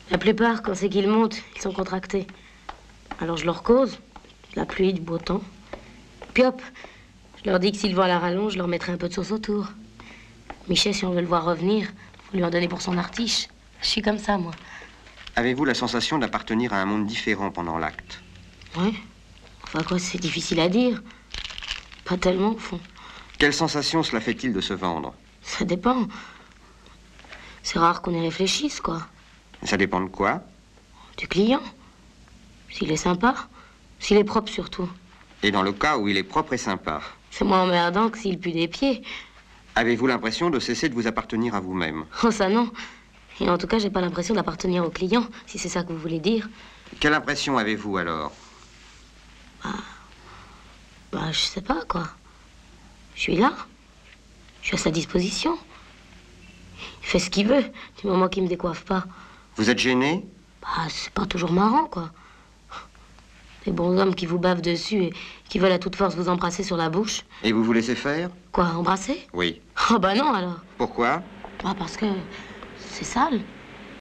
La plupart, quand c'est qu'ils montent, ils sont contractés. Alors je leur cause, la pluie, du beau temps. Puis hop, je leur dis que s'ils vont à la rallonge, je leur mettrai un peu de sauce autour. Michel, si on veut le voir revenir, faut lui en donner pour son artiche. Je suis comme ça, moi. Avez-vous la sensation d'appartenir à un monde différent pendant l'acte? Oui. Enfin quoi, c'est difficile à dire. Pas tellement, au fond. Quelle sensation cela fait-il de se vendre? Ça dépend. C'est rare qu'on y réfléchisse, quoi. Ça dépend de quoi? Du client. S'il est sympa. S'il est propre, surtout. Et dans le cas où il est propre et sympa? C'est moins emmerdant que s'il pue des pieds. Avez-vous l'impression de cesser de vous appartenir à vous-même? Oh, ça non. Et en tout cas, j'ai pas l'impression d'appartenir au client, si c'est ça que vous voulez dire. Quelle impression avez-vous alors? Bah, je sais pas, quoi. Je suis là. Je suis à sa disposition. Il fait ce qu'il veut, du moment qu'il me décoiffe pas. Vous êtes gêné? Bah, c'est pas toujours marrant, quoi. Des bons hommes qui vous bavent dessus et qui veulent à toute force vous embrasser sur la bouche. Et vous vous laissez faire? Quoi, embrasser? Oui. Oh, bah non, alors. Pourquoi? Bah, parce que c'est sale.